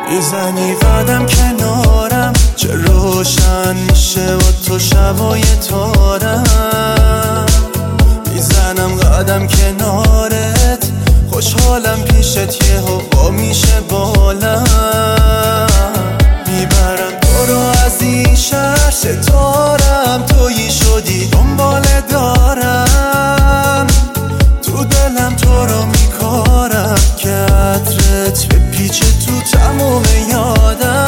میزنی قدم کنارم، چه روشن میشه با تو شبای تارم. میزنم قدم کنارت، خوشحالم پیشت، یه هوا میشه بالم. میبرم تو رو از این شهر، ستارم تویی شدی دنبال دارم. تو دلم تو رو میکارم که عطرت بپیچه تو تموم یادم.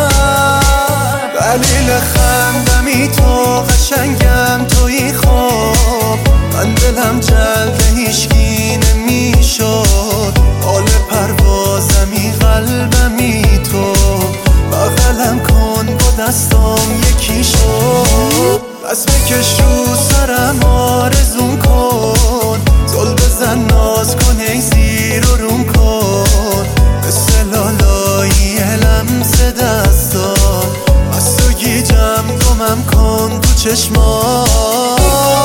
دلیل خندمی تو، قشنگم توی خواب. من دلم جلد هیچکی نمیشد، حال پروازمی قلبمی تو. بغلم کن با دستام یکی شد، بس بکش رو سرم آرزون کن. زل بزن ناز کن ای زیر و روم کن، مثل لالایی لمس دستان. بس تو گیجم گمم کن تو چشمان.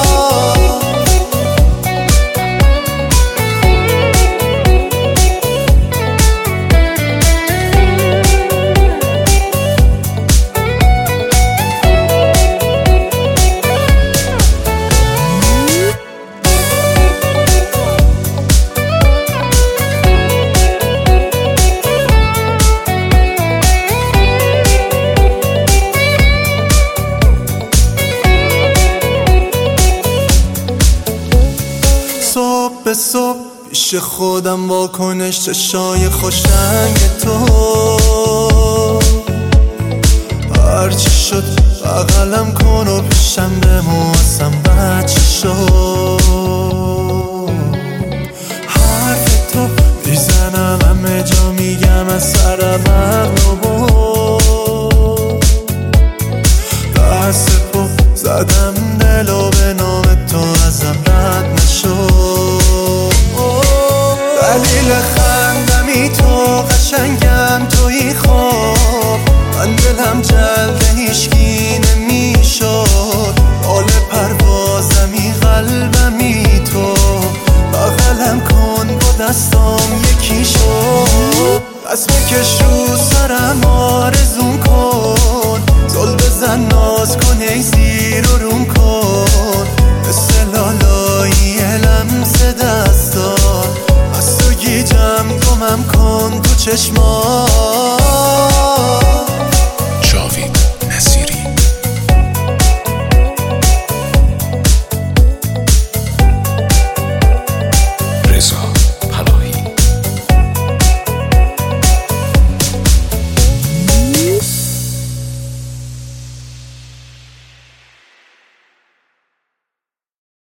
صبح به صبح پیش خودم واکنش چشای خوشرنگ تو. هرچی شد بغلم کن و پیشم بمون، اصلا بچه شد. حرف تو میزنم همه جا، میگم از سرم عقل بود. دست پا زدم دلو به نام تو، ازم رد نشد. دلیل خندمی تو، قشنگم توی خواب. من دلم جلد هیچکی نمیشد، حال پروازمی قلبمی تو. بغلم کن با دستام یکی شد، بس بکش رو سرم آرزون کن. زل بزن ناز کن ای زیر و روم کن، مثل لالایی لمس دستان. از تو گیجم گمم کن تو چشمان.